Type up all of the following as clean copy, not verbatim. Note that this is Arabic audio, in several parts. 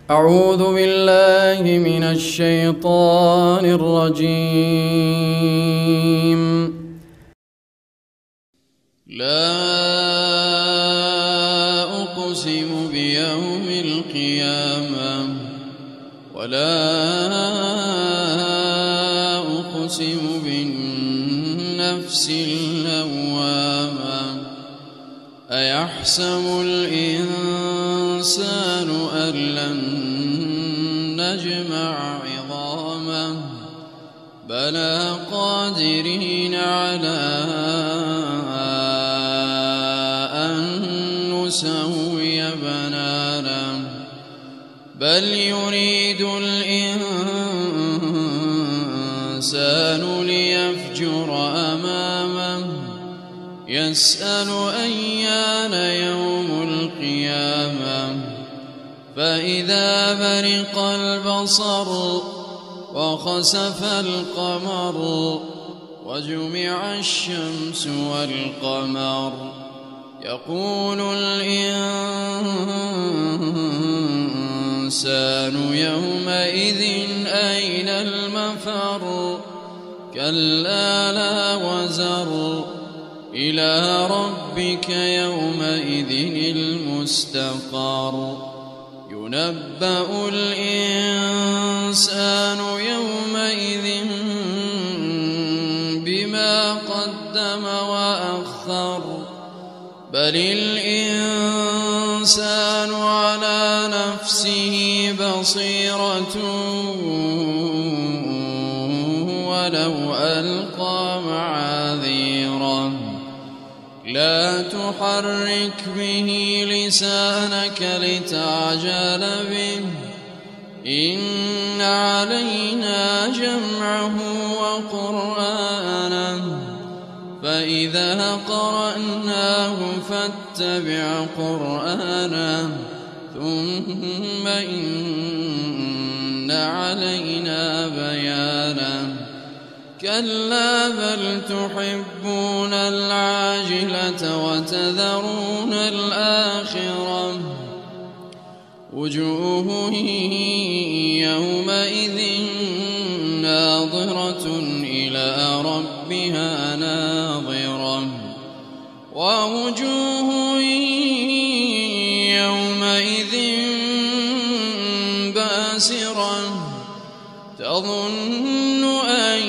أعوذ بالله من الشيطان الرجيم. لا أقسم بيوم القيامة ولا أقسم بالنفس اللوامة أيحسب الإنسان أن لن نجمع عظامه بلى قادرين على أن نسوي بنانه بل يريد الإنسان ليفجر أمامه يسأل أيان يوم القيامة فإذا برق البصر وخسف القمر وجمع الشمس والقمر يقول الإنسان يومئذ أين المفر كلا لا وزر إلى ربك يومئذ المستقر ينبأ الإنسان يومئذ بما قدم وأخر بل الإنسان على نفسه بصيرة ولو ألقى معاذيره لا تحرك به لسانك لتعجل به إن علينا جمعه وقرآنه فإذا قرأناه فاتبع قرآنه ثم إن علينا بيانه كلا بل تحبون العاجلة وتذرون الآخرة وجوه يومئذ ناظرة إلى ربها ناظرة ووجوه يومئذ باسرة تظن أن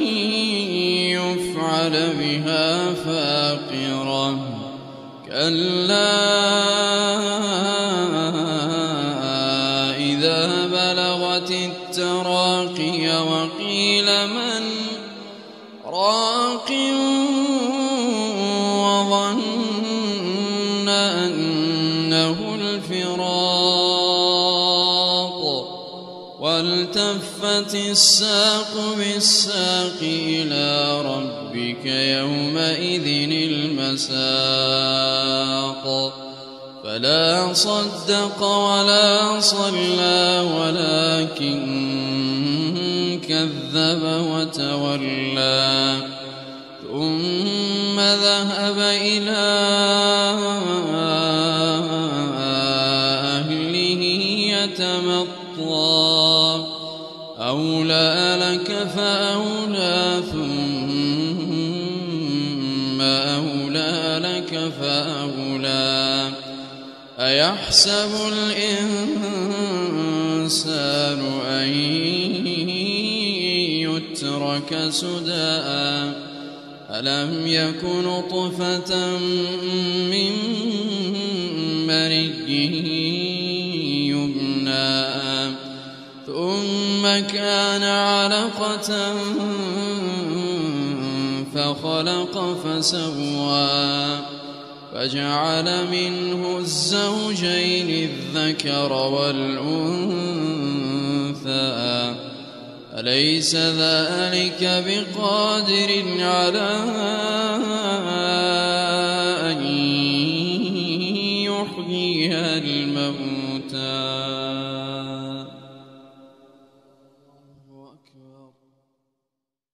يفعل بها فاقرة كلا إذا بلغت التراقي وقيل من راق وظن أنه الفراق والتفت الساق بالساق إلى ربك يومئذ المساق فلا صدق ولا صلى ولكن كذب وتولى ثم ذهب إلى أهله يتمطى أولى لك فأولى ثم أولى لك فأولى أيحسب الإنسان أن يترك سدى ألم يك نطفة من مني يمنى ثم كان علقة فخلق فسوى فجعل منه الزوجين الذكر والأنثى أليس ذلك بقادر على